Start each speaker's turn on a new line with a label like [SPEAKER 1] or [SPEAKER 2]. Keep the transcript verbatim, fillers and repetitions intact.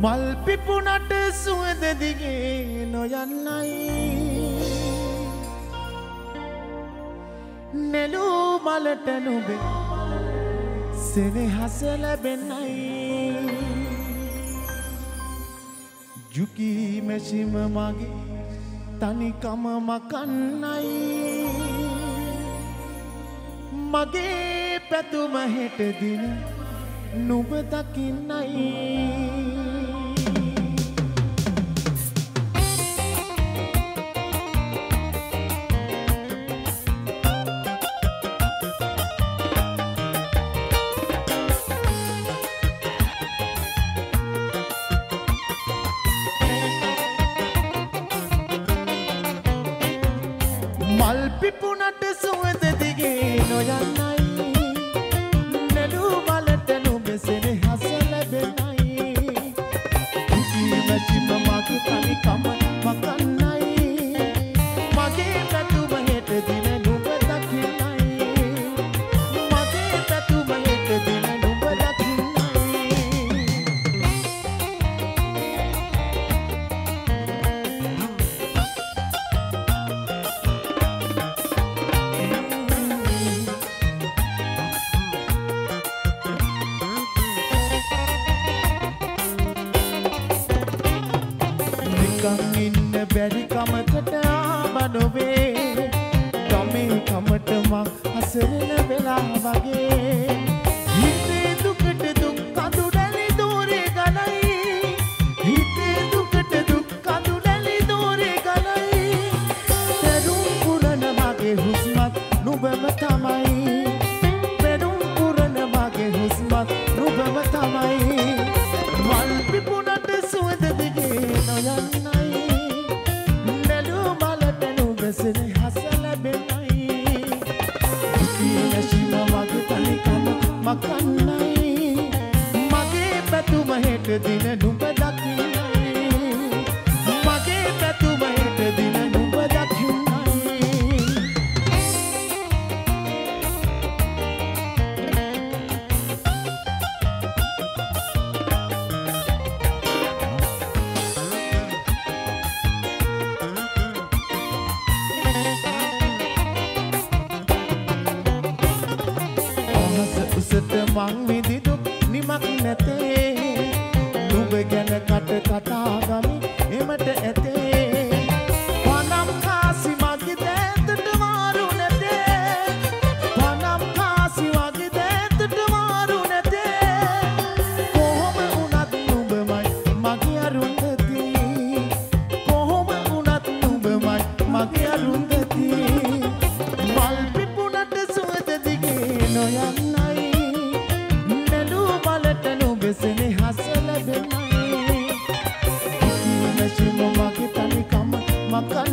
[SPEAKER 1] මල් පිපුණට සුවඳ දිගේ නොයන්නයි නෙළූ මලට නුඹේ සෙනෙහස ලැබෙන්නයි යුකී මැෂිම මගේ තනිකම මකන්නයි මගේ පැතුම හෙට දින නුඹ දකින්නයි මල් පිපුණට සුවඳ දිගේ නොයන්නයි නෙළූ මලට නුඹ සෙනෙහස ලැබෙන්නයි දුකී මැචිම මගේ තනිකම මකන්නයි මගේ පැතුම හෙට දින නුඹ දකින්නයි මගේ පැතුම හෙට දින නුඹ නිකන් ඉන්න බැරි කමකට ආබනොවේ ගමේ කමට මං හසරන වෙලා වගේ හිතේ දුකට දුක් කඳු දැලි දෝරේ ගලයි හිතේ දුකට දුක් කඳු දැලි දෝරේ ගලයි පෙරුම් පුරන මගේ හුස්මත් නුඹම තමයි පෙරුම් පුරන මගේ හුස්මත් නුඹම තමයි මල් පිපුණට සුවඳ දිගේ නොයන්නයි නෙළූ මලට නුඹ සෙනෙහස ලැබෙන්නයි දුකී මැෂිම මගේ තනිකම මකන්නයි මගේ පැතුම හෙට දින නුඹ දකින්නයි මගේ පැතුම හෙට දින නුඹ දකින්නයි උසට මං විඳි දුක් නිමක් නැතේ නුඹ ගැන කට කතා ගමි එමට ඇතේ පනම් කාසි මගේ දෑතට මාරු නැතේ පනම් කාසි වගේ දෑතට මාරු නැතේ කොහොම වුණත් නුඹමයි මගේ අරුන්දති කොහොම වුණත් නුඹමයි මගේ අරුන්දති මල් පිපුණට සුවඳ දිගේ නොයන්නයි සෙනෙහස ලැබෙන්නයි දුකී මැෂිම මගේ තනිකම මකන්නයි